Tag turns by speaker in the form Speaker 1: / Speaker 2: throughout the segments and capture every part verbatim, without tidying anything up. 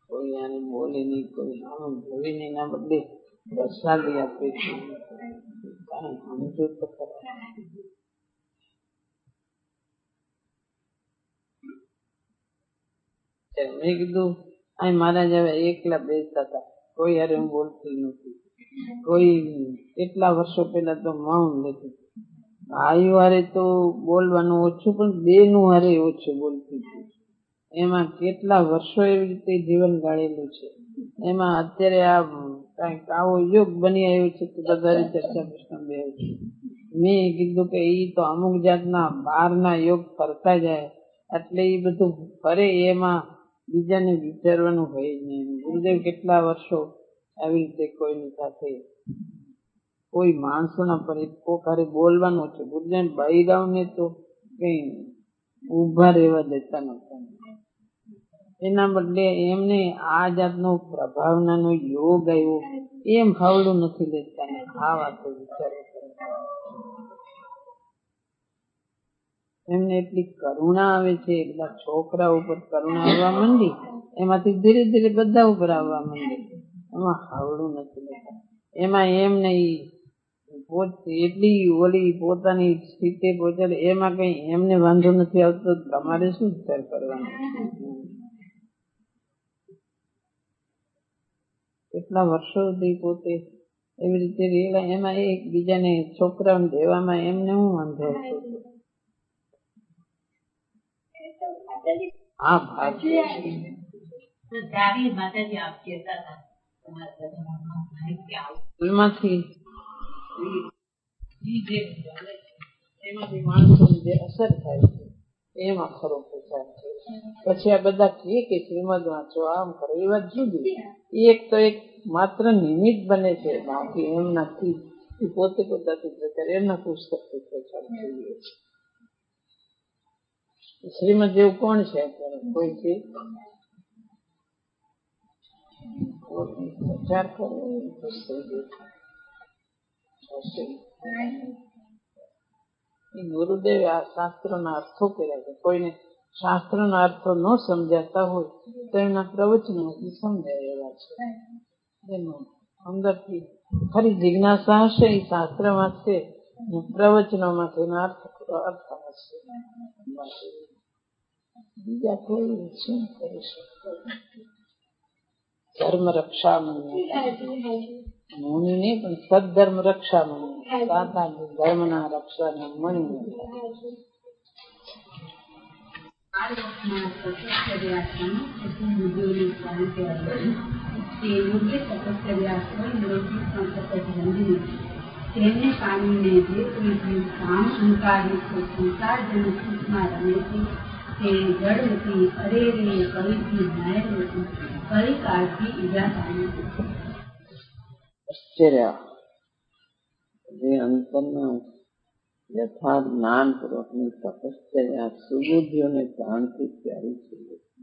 Speaker 1: કોઈ આને બોલે નહીં, કોઈ આમ જોઈ નહીં, એના બદલે પ્રસાદી આપે છે. કાંઈ સમજો તો ખરા. મેં કીધું આ મારા જેવા એકલા બેસતા હતા, કોઈ હારે હું બોલતી નથી. કોઈ કેટલા વર્ષો પહેલા તો મૌન લેતી, ભાઈઓ હારે તો બોલવાનું ઓછું, પણ બે નું હારે ઓછું બોલતી હતી. એમાં કેટલા વર્ષો એવી રીતે જીવન ગાળેલું છે. એમાં અત્યારે આ કઈક આવો યુગ બની આવ્યો છે કે બધા ચર્ચા પ્રશ્ન બે છે. મેં કીધું કે ઈ તો અમુક જાતના બહારના યોગ કરતા જાય એટલે એ બધું ફરે, એમાં બીજાને વિચારવાનું હોય જ નહીં. ગુરુદેવ કેટલા વર્ષો આવી રીતે કોઈની સાથે કોઈ માણસોના પર કોકારે બોલવાનું છે. ગુરુદેવ બૈરાવને તો કઈ ઉભા રહેવા દેતા નતા. એના બદલે એમને આ જાતનો પ્રભાવનાનો યોગ આવ્યો, એમ ખાવડું નથી લેતા. આ વાતો વિચારો એમને એટલી કરુણા આવે છે, એટલા છોકરા ઉપર કરુણા આવવા માંડી, એમાંથી ધીરે ધીરે બધા ઉપર આવવા માંડે. એમાં ખાવડું નથી લેતા. એમાં એમ નહીં એટલી ઓલી પોતાની સ્થિતિ પહોંચાડે, એમાં કઈ એમને વાંધો નથી આવતો. તમારે શું વિચાર કરવાનો? કેટલા વર્ષો સુધી પોતે એવી રીતે રહેલા, એમાં એકબીજાને છોકરાઓને દેવામાં એમને હું વાંધો આવતો? હા, એમાંથી માણસોને જે અસર થાય છે એમાં ખરો પ્રચાર છે. પછી આ બધા કહે કે શ્રીમદ વાંચો, આમ કરો, એ વાત જુદી. એક તો એક માત્ર નિમિત્ત બને છે, બાકી એમ નથી. પોતે પોતાથી પ્રચાર એમના પુસ્તકથી પ્રચાર થઈ ગયો છે. શ્રીમદ જેવું કોણ છે અત્યારે? કોઈ છે પ્રચાર કરો? ગુરુદેવે આ શાસ્ત્રોના અર્થો કર્યા છે. કોઈને શાસ્ત્રોના અર્થો ન સમજાતા હોય તો એમના પ્રવચનો સમજાય એવા છે. એનું અંદરથી ખરી જિજ્ઞાસા હશે, એ શાસ્ત્ર વાંચશે, પ્રવચનોમાં તેના અર્થ અર્થ હશે. બીજા કોઈ શું કરી શકતો? ધર્મ રક્ષા મુનિ નહીં, પણ સદધર્મ રક્ષા મુનિ, સાતા ધર્મના રક્ષાના મણિ.
Speaker 2: તેને પામીને જે કોઈ જીવ કામ અંકારે છે, સંસારજનક સુખમાં રમે છે, તે જડવતી અરે રે કવિથી ન્યાયવતી કવિકાળથી ઈજા પામે છે.
Speaker 1: આશ્ચર્ય જે અંતરના યથાર્થ જ્ઞાન પૂર્વકની તપશ્ચર્યા સુબુદ્ધિઓને પ્રાણથી પ્યારી છે.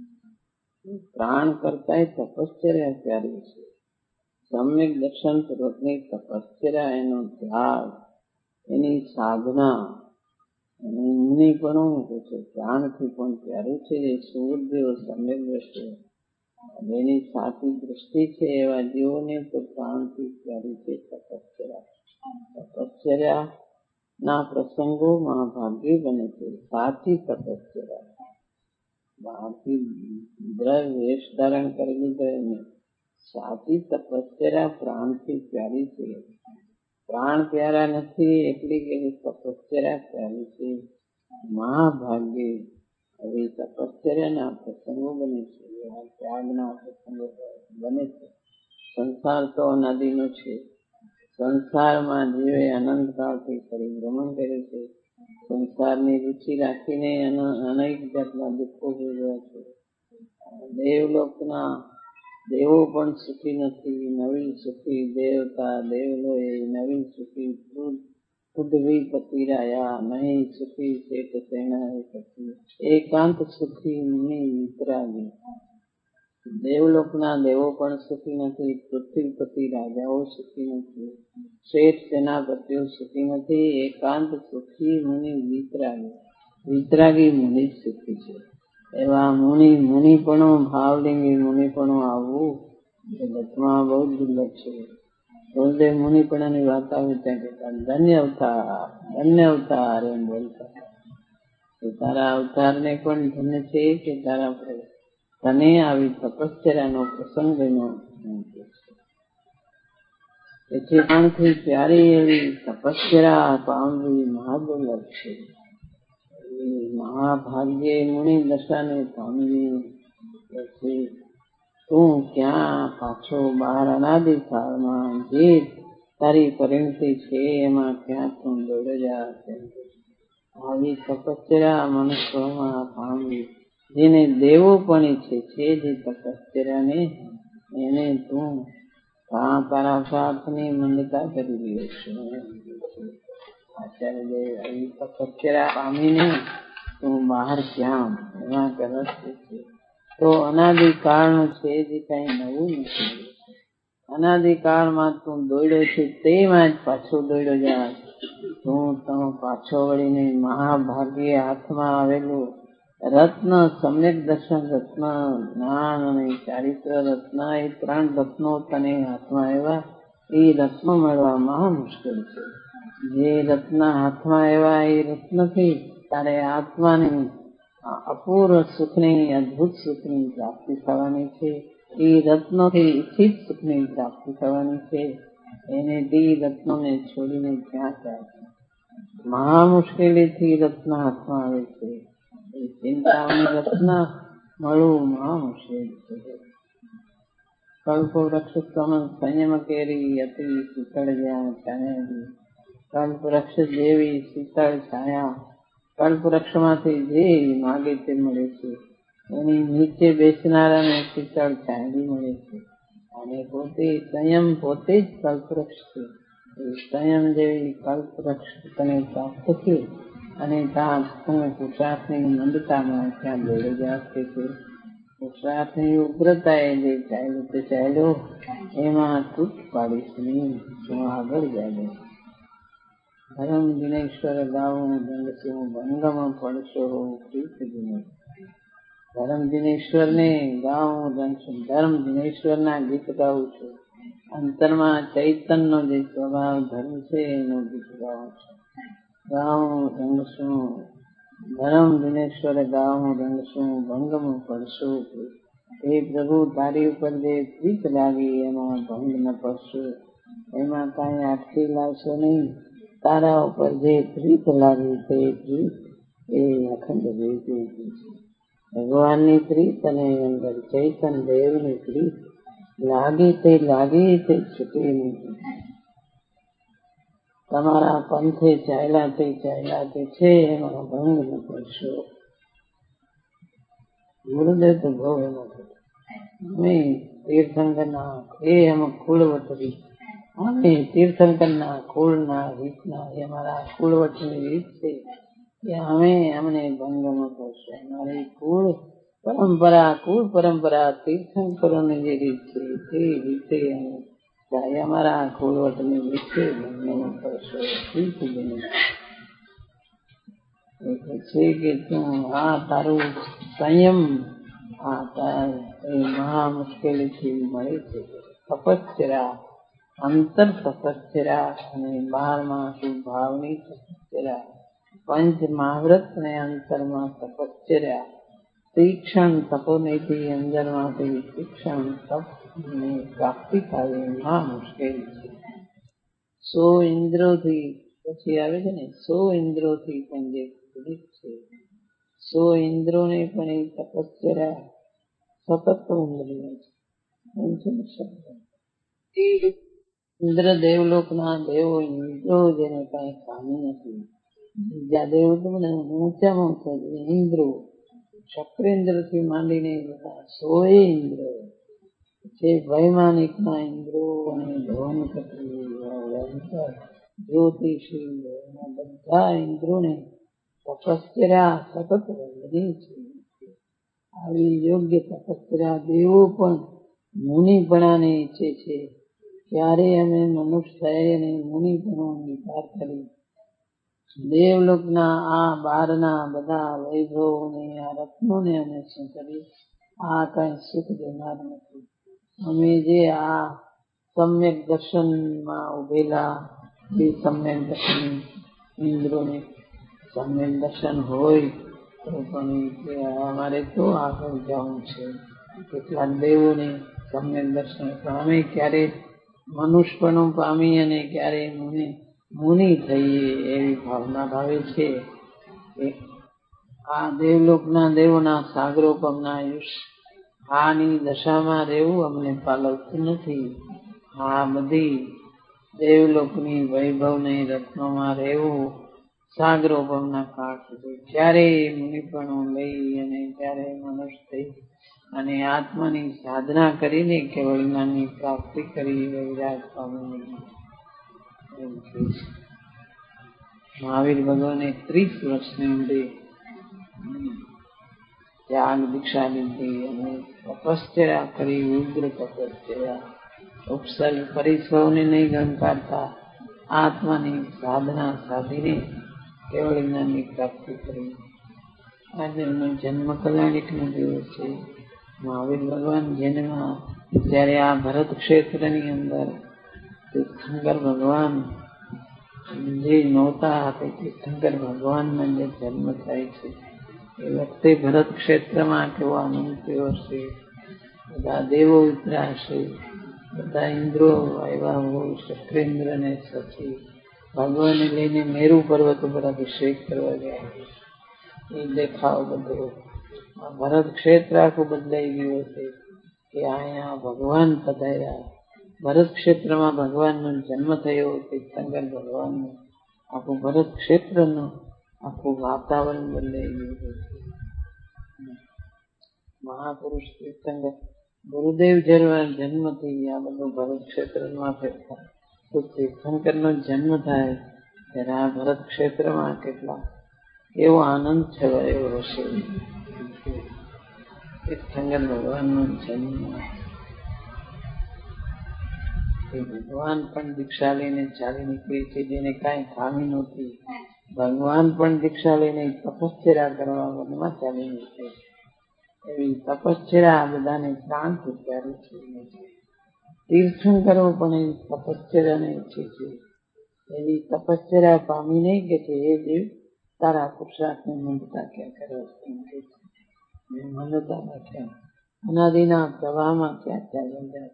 Speaker 1: પ્રાણ કરતા તપશ્ચર્યા પ્યારી છે. સમ્યક દર્શન પૂર્વકની તપશ્ચર્યા, એનો ત્યાગ, એની સાધના, એનું મુનિપણું છે, પ્રાણથી પણ પ્યારું છે. એ સુબુદ્ધિઓ સમ્યક દ્રષ્ટિ, એની સાચી દ્રષ્ટિ છે એવા જીવોને તો પ્રાણથી પ્યારી છે તપશ્ચર્યા. તપશ્ચર્યા ના પ્રસંગો મહાભાગ્ય બને છે. સાચી તપશ્ચર્યા બહારથી દ્રવ્ય વેશ ધારણ કરી લીધો એને, સાચી તપશ્ચર્યા પ્રાણથી પ્યારી છે. પ્રાણ પ્યારા નથી એટલી કે તપશ્ચર્યા પ્યારી છે. મહાભાગ્ય આવી તપશ્ચર્યાના પ્રસંગો બને છે, ત્યાગના પ્રસંગો બને છે. સંસાર તો અનાદિનો છે. સંસારમાં જીવે અનંતકાળથી પરિભ્રમણ કર્યું છે. સંસારની રુચિ રાખીને અનેક જાતના દુઃખો ભોગવ્યા છે. દેવલોકના દેવો પણ સુખી નથી. નવી સુખી દેવતા દેવલોએ નવી સુખી પૃથ્વી પતિરાયા, નહીં સુખી શેઠ સેના એકાંત સુખી મુનિ વિતરાગી. દેવલોકના દેવો પણ સુખી નથી. પૃથ્વીપતિ રાજાઓ સુખી નથી. શેઠ સેનાપતિઓ સુખી નથી. એકાંત સુખી મુનિ વિતરાગી. વિતરાગી મુનિ સુખી છે. એવા મુનિ મુનિપણું ભાવલિંગી મુનિપણું આવવું એ લક્ષમાં બહુ દુર્લભ છે. ગુરુદેવ મુનિપણાની વાત આવે ત્યાં કહેતા ધન્ય અવતાર ધન્ય અવતાર એમ બોલતા તારા અવતારને પણ ધન્ય છે કે તારા તને આવી તપશ્ચર્યાનો પ્રસંગ એનો તેથી માણથી પ્યારી એવી તપશ્ચર્યા પામવી મહાદુર્લભ છે. મહાભાગ્ય મુનિ દશાને પામવી પછી તું ક્યાં પાછો બહાર અનાદિ કાળમાં જે તારી પરિણતિ છે એમાં ક્યાં તું દોડે જા. આવી તપશ્ચર્યા મનુષ્યોમાં પામવી જેને દેવો પણ ઈચ્છે છે જે તપશ્ચર્યાને એને તું તારા સાથની મંદતા કરી રહ્યો છે. આચાર્ય દેવ આવી તપશ્ચર્યા પામીને તું બહાર ક્યાં એમાં કરસ છે. તો અનાદિકાળનું છે જે કઈ નવું નથી. અનાદિકાળમાં તું દોડ્યો છે તેમાં જ પાછો દોડ્યો જા. તું તો પાછો વળીને મહાભાગ્ય હાથમાં આવેલું રત્ન સમ્યક દર્શન રત્ન જ્ઞાન અને ચારિત્ર રત્ન એ ત્રણ રત્નો તને હાથમાં આવ્યા. એ રત્નો મળવા મહા મુશ્કેલ છે. જે રત્ન હાથમાં આવ્યા એ રત્નથી તારે આત્માની અપૂર્વ સુખની અદભુત સુખની પ્રાપ્તિ થવાની છે. એ રત્નોથી ઈચ્છિત સુખની પ્રાપ્તિ થવાની છે. એને તે રત્નોને છોડીને ક્યાં જાય. મહા મુશ્કેલીથી રત્ન હાથમાં આવે છે. એ ચિંતાઓની રત્ન મળવું મહા મુશ્કેલ છે. કલ્પ વૃક્ષ સંયમ કેરી અતિ શીતળ જ્યાં છાયા. કલ્પ વૃક્ષ જેવી શીતળ છાયા કલ્પ વૃક્ષમાંથી જે માગે તે મળે છે. એની નીચે બેસનારાને શીતળ છાયડી મળે છે. અને પોતે સંયમ પોતે જ કલ્પવૃક્ષ છે. એ સંયમ જેવી કલ્પવૃક્ષ તને પ્રાપ્ત છે. અને ત્યાં તું પુરુષાર્થની મંદતામાં ત્યાં દોડી જાશે છે. પુરુષાર્થની ઉગ્રતા એ જે ચાલ્યો તે ચાલ્યો એમાં તૂટ પાડીશ નહીં. તું આગળ જાય. ધર્મ દિનેશ્વર ગાવું દંડશું ભંગમ પડશો પ્રીત દિને. ધર્મ દિનેશ્વર ને ગાવું દંડશું ધર્મ દિનેશ્વર ના ગીત ગાવું છું. અંતરમાં ચૈતન્ય જે સ્વભાવ ધર્મ છે એનું ગીત ગાવું છું. ગાવું દંડશું ધર્મ દિનેશ્વર ગાવું દંડશું ભંગમ પડશો. હે પ્રભુ તારી ઉપર જે પ્રીત લાગી એમાં ભંગ ન પડશો. એમાં કાંઈ અટકી લાવશો નહીં. તારા ઉપર જે પ્રીત લાગી તે પ્રીત એ અખંડ દેવી છે. ભગવાનની પ્રીત અને અંદર ચૈતન્ય દેવની પ્રીત લાગી તે લાગી તે છૂટે નહીં. તમારા પંથે ચાલ્યા તે ચાલ્યા તે છે એમાં ભંગ ન પડશો. ગુરુદેવ તો બહુ એમાં અમે તીર્થંકરના એ એમ કુળવટરી અમે તીર્થંકરના કુળના રીતના એ અમારા કુળવટની રીત છે કે અમે અમને ભંગ ન કરશો. અમારી કુળ પરંપરા કુળ પરંપરા તીર્થંકરોની જે રીત છે તે રીતે અમે અમારા કુળવટની રીતે ભંગ ન કરશો. છે કે તું આ તારું સંયમ આ તાર એ મહા મુશ્કેલીથી મળે છે. તપશ્ચર્યા અંતર તપશ્ચર્યા અને બહારમાં ભાવની તપશ્ચર્યા પંચ મહાવ્રત ને અંતરમાં તપશ્ચર્યા તીક્ષણ તપોનિધિ અંદરમાંથી તીક્ષણ તપની પ્રાપ્તિ થાય એ મહા મુશ્કેલ છે. સો ઇન્દ્રોથી પછી આવે છે ને સો ઇન્દ્રોથી પણ જે પીડિત છે. સો ઇન્દ્રોને પણ એ તપશ્ચર્યા સતત ઇન્દ્રિય છે. ઇન્દ્ર દેવલોકના દેવો ઇન્દ્રો જેને કઈ પામી નથી. બીજા દેવલોક ઊંચામાં ઊંચા ઇન્દ્રો શક્રેન્દ્ર થી માંડીને બધા સોએ ઇન્દ્રો છે. વૈમાનિક ના ઇન્દ્રો અને ભવન જ્યોતિષી બધા ઇન્દ્રોને તપશ્ચર્યા સતત વંદનીય છે. આવી યોગ્ય તપશ્ચર્યા દેવો પણ મુનિપણાને ઈચ્છે છે. ત્યારે અમે મનુષ્ય થઈને મુનિપણો અંગીકાર કરી દેવલોકના આ બારના બધા વૈભવોને, આ રત્નોને અમે શું કરીએ? આ કઈ સુખ દેનાર નથી. અમે જે આ સમ્યક દર્શનમાં ઉભેલા એ સમ્યક દર્શન ઇન્દ્રોને સમ્યક દર્શન હોય તો પણ અમારે તો આગળ જવું છે. કેટલાક દેવોને સમ્યક દર્શન, અમે ક્યારે મનુષ્યપણું પામી અને ક્યારે મુનિ મુનિ થઈએ એવી ભાવના ભાવે છે. આ દેવલોકના દેવોના સાગરોપમના આયુષ આની દશામાં રહેવું અમને પાલવતું નથી. આ બધી દેવલોકની વૈભવની રત્નોમાં રહેવું સાગરોપમના કાળ સુધી ક્યારેય મુનિપણું લઈ અને ક્યારેય મનુષ્ય થઈ અને આત્માની સાધના કરીને કેવળ જ્ઞાનની પ્રાપ્તિ કરી વૈરાગ પામી. મહાવીર ભગવાને ત્રીસ વર્ષની ઉંમરે ત્યાગ દીક્ષા લીધી અને તપશ્ચર્યા કરી. ઉગ્ર તપશ્ચર્યા, ઉપસર્ગ પરિસવને નહીં ગણકારતા આત્માની સાધના સાધીને કેવળ જ્ઞાનની પ્રાપ્તિ કરી. આજે જન્મ કલ્યાણિકનો દિવસ છે. મહાવીર ભગવાન જન્મ ત્યારે આ ભરત ક્ષેત્રની અંદર તીર્થંકર ભગવાન જે નહોતા તે તીર્થંકર ભગવાનનો જે જન્મ થાય છે એ વખતે ભરત ક્ષેત્રમાં કેવો આનંદ થયો હશે. બધા દેવો ઉતર્યા હશે, બધા ઇન્દ્રો આવ્યા હોય, શક્રેન્દ્ર ને સચી ભગવાનને લઈને મેરુ પર્વત ઉપર અભિષેક કરવા ગયા. એ દેખાવ બધો ભરત ક્ષેત્ર આખું બદલાઈ ગયું હશે કે અહીંયા ભગવાન પધાર્યા. ભરત ક્ષેત્રમાં ભગવાનનો જન્મ થયો. તીર્થંકર ભગવાનનું આખું ભરત ક્ષેત્રનું આખું વાતાવરણ બદલાઈ ગયું છે. મહાપુરુષ તીર્થંકર ગુરુદેવ જન્મથી આ બધું ભરત ક્ષેત્રમાં ફેરફાર. તો તીર્થંકર નો જન્મ થાય ત્યારે આ ભરત ક્ષેત્રમાં કેટલા એવો આનંદ છવાયો હશે. તીર્થંકર ભગવાન નો જન્મ, ભગવાન પણ દીક્ષા લઈને ચાલી નીકળી છે. જેને કાંઈ ખામી નહોતી, ભગવાન પણ દીક્ષા લઈને તપશ્ચર્યા કરવા વનમાં ચાલી નીકળે. એવી તપશ્ચર્યા બધાને પ્રાણ પૂજારી છે. તીર્થંકરો પણ એવી તપશ્ચર્યાને ઈચ્છે છે. એવી તપશ્ચર્યા પામી નહીં કે છે એ દેવ તારા પુરુષાર્થને મંદતા ક્યાં કરે મંદતા ક્યાં અનાદિના પ્રવાહમાં ક્યાં ચાલી જાય.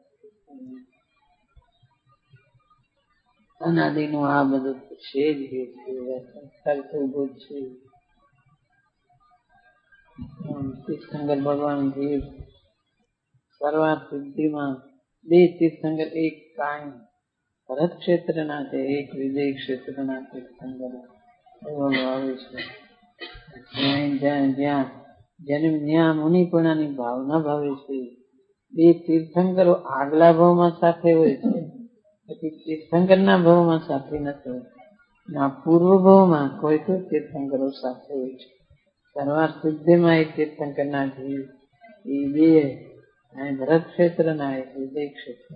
Speaker 1: અનાદિનું આ બધું છે જ સંસ્કાર તો ઉભો જ છે. તીર્થંકર ભગવાન જીવ સર્વાર્થ સિદ્ધિમાં બે તીર્થંકર એક કાંઈ ભરત ક્ષેત્રના છે, એક વિજય ક્ષેત્રના તીર્થંકર એવો ભાવે છે. જ્યાં જ્યાં જન્મ ત્યાં મુનિપણાની ભાવના ભાવે છે. બે તીર્થંકરો આગલા ભાવમાં સાથે હોય છે, પછી તીર્થંકરના ભાવમાં સાથે નથી. આ પૂર્વ ભાવમાં કોઈ કોઈ તીર્થંકરો સાથે હોય છે. સર્વાર્થ સિદ્ધિમાં એક તીર્થંકરના જીવ એ બે ભરત ક્ષેત્રના એક વિજય ક્ષેત્ર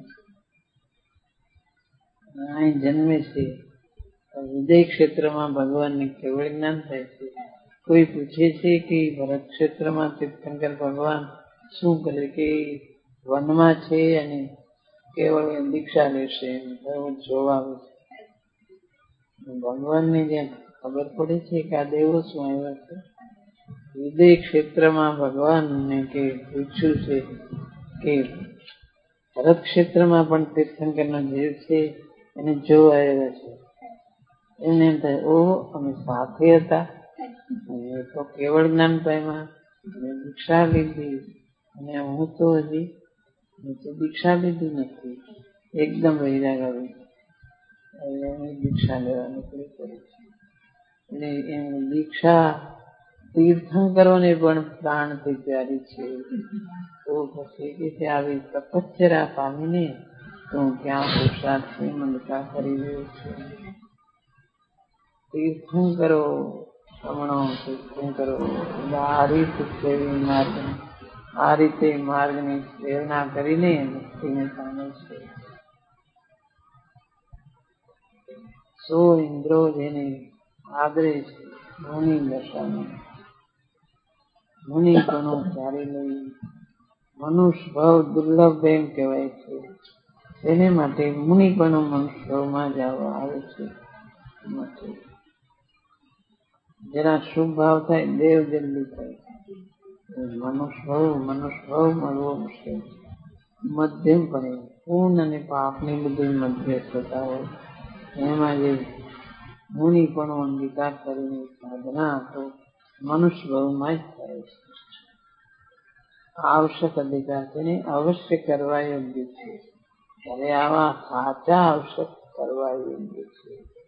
Speaker 1: અહીં જન્મે છે. વિજય ક્ષેત્રમાં ભગવાનને કેવળ જ્ઞાન થાય છે. કોઈ પૂછે છે કે ભરત ક્ષેત્રમાં તીર્થંકર ભગવાન શું કરે કે વનમાં છે અને કેવળ દીક્ષા લેશે જોવા આવે છે. ભગવાનને જ્યાં ખબર પડે છે કે આ દેવો શું આવ્યા છે. વિજય ક્ષેત્રમાં ભગવાનને કે પૂછ્યું છે કે ભરત ક્ષેત્રમાં પણ તીર્થંકરનો જીવ છે એને જોવા આવ્યા છે. એને એમ થાય ઓ અમે સાથે હતા એ તો કેવળ જ્ઞાન પામ્યા, દીક્ષા લીધી અને હું તો હજી દીક્ષા લીધી નથી. એકદમ વૈરાગ આવી દીક્ષા લેવા નીકળી પડે છે. એટલે એમ દીક્ષા તીર્થંકરોને પણ પ્રાણથી પ્યારી છે. તો પછી કે આવી તપશ્ચર્યા પામીને તો ક્યાં પુરુષાર્થની મંદતા કરી રહ્યો છે. તીર્થંકરો શ્રમણો તીર્થંકરો આ રીતે સેવી માર્ગ આ રીતે માર્ગની પ્રેરણા કરીને મુક્તિને પામે છે. સો ઇન્દ્રો જેને આદરે છે મુનિ દશામાં. મુનિ પણ ચારી લઈ મનુષ્ય ભાવ દુર્લભ એમ કહેવાય છે. તેને માટે મુનિ પણ મનુષ્યમાં જ આવે છે. જરા શુભ ભાવ થાય દેવ જલ્દી થાય. મનુષ્ય ભાવ મનુષ્ય ભાવ મળવો મુશ્કેલ છે. મધ્યમ પડે પૂર્ણ અને પાપની બધી મધ્ય થતા હોય એમાં જે મુનિ પણ અંગીકાર કરીને સાધના તો મનુષ્ય ભાવમાં જ થાય છે. આવશ્યક અધિકાર તેને અવશ્ય કરવા યોગ્ય છે. ત્યારે આવા સાચા આવશ્યક કરવા યોગ્ય છે.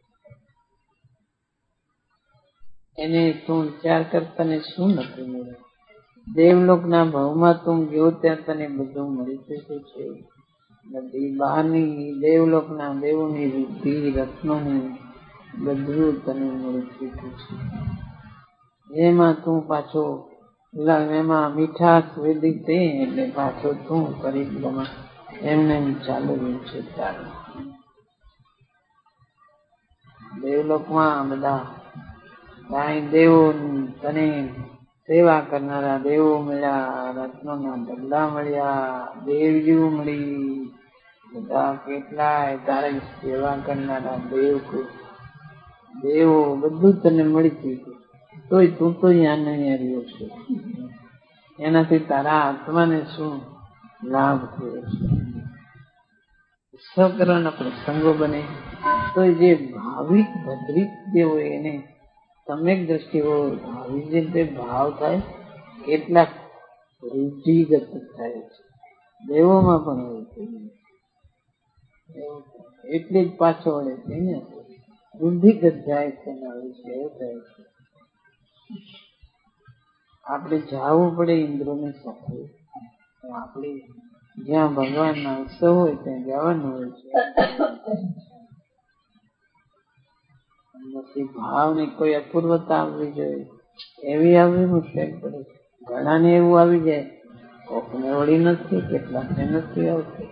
Speaker 1: એને તું વિચાર કર તને શું નથી મળ્યું. દેવલોકના ભાવમાં તું ગયો ત્યાં તને બધું મળી ચૂક્યું છે. બધી બહારની દેવલોકના દેવોની વૃદ્ધિ રત્નોની બધું તને મળી ચૂક્યું છે. એમાં તું પાછો એમાં મીઠાશ વેદી તે એટલે પાછો તું પરિક્રમા એમને ચાલુ રહ્યું છે. તારું દેવલોકમાં બધા કાંઈ દેવો તને સેવા કરનારા દેવો મળ્યા, રત્નોના ઢગલા મળ્યા, દેવજીઓ મળી, બધા કેટલાય તારી સેવા કરનારા દેવ દેવો બધું તને મળી ચૂક્યું. તોય તું તો યાન રહ્યો છે. એનાથી તારા આત્માને શું લાભ થયો છે. સકરના પ્રસંગો બને તો જે ભાવિક ભદ્રિક જે હોય એને સમ્યક દ્રષ્ટિ હોય ભાવિક જે ભાવ થાય કેટલાક વૃદ્ધિગત થાય છે. દેવોમાં પણ હોય છે એટલે જ પાછો વળે છે ને વૃદ્ધિગત જાય છે એવું થાય છે. આપણે જવું પડે ઇન્દ્રોની સાથે. આપણે જ્યાં ભગવાનના ઉત્સવ હોય ત્યાં જવાનું હોય છે. પછી ભાવની કોઈ અપૂર્વતા આવવી જોઈએ એવી આવવી મુશ્કેલ પડે છે. ઘણાને એવું આવી જાય કોકને વળી નથી, કેટલાકને નથી આવતી.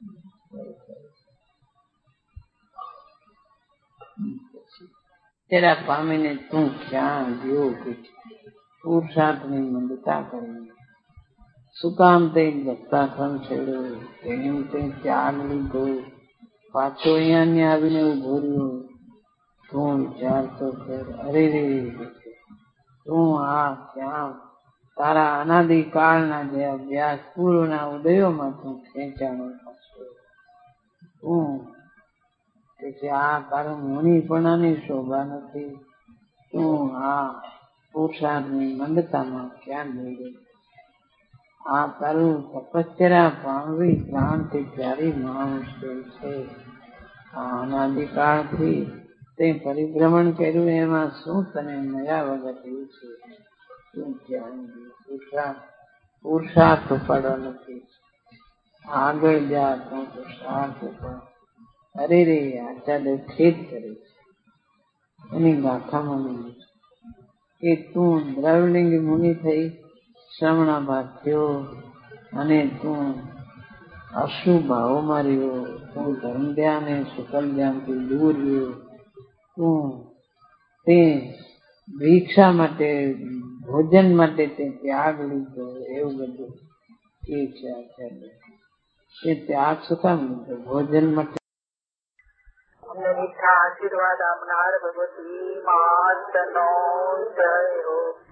Speaker 1: તેરા પામીને તું ક્યાં ગયો કે પુરુષાર્થની મંદતા કરી. શું કામ તે દત્તા ક્રમ છેડ્યો, તેની તે ત્યાગ લીધો, પાછો અહીંયા આવીને ઉભો રહ્યો. તું વિચાર તો કર. અરે રે તું આ ક્યાં તારા અનાદિકાળના જે અભ્યાસ પૂર્વના ઉદયોમાં તું ખેંચાણો પાછો. તું કે આ તારું મુનિપણાની શોભા નથી. તું આ પુરુષાર્થની મંદતામાં ક્યાં ગઈ. આ તારું તપસ્યા પામવી પ્રાણથી પ્યારી મહા મુશ્કેલ છે. આ અનાદિકાળથી તે પરિભ્રમણ કર્યું એમાં શું તને મળ્યા વગર થયું છે. શું ક્યાં પુરુષાર્થ પુરુષાર્થ ઉપાડો નથી. આગળ જા તું પુરુષાર્થ ઉપાડ. અરે રે આચાર્ય ખેદ કરે છે. એની ગાથામાં નહીં કે તું દ્રવલિંગ મુનિ થઈ શ્રવણાભાસ થયો અને તું અશુભ ભાવોમાં રહ્યો. તું ધર્મ ધ્યાન અને શુકલ ધ્યાનથી દૂર રહ્યો. તું તે ભિક્ષા માટે ભોજન માટે તે ત્યાગ લીધો એવું બધું એ છે. આચાર્ય તે ત્યાગ શું કામ લીધો? ભોજન માટે.
Speaker 3: અમને મીઠા આશીર્વાદ આપનાર ભગવતી માતનો જય હો.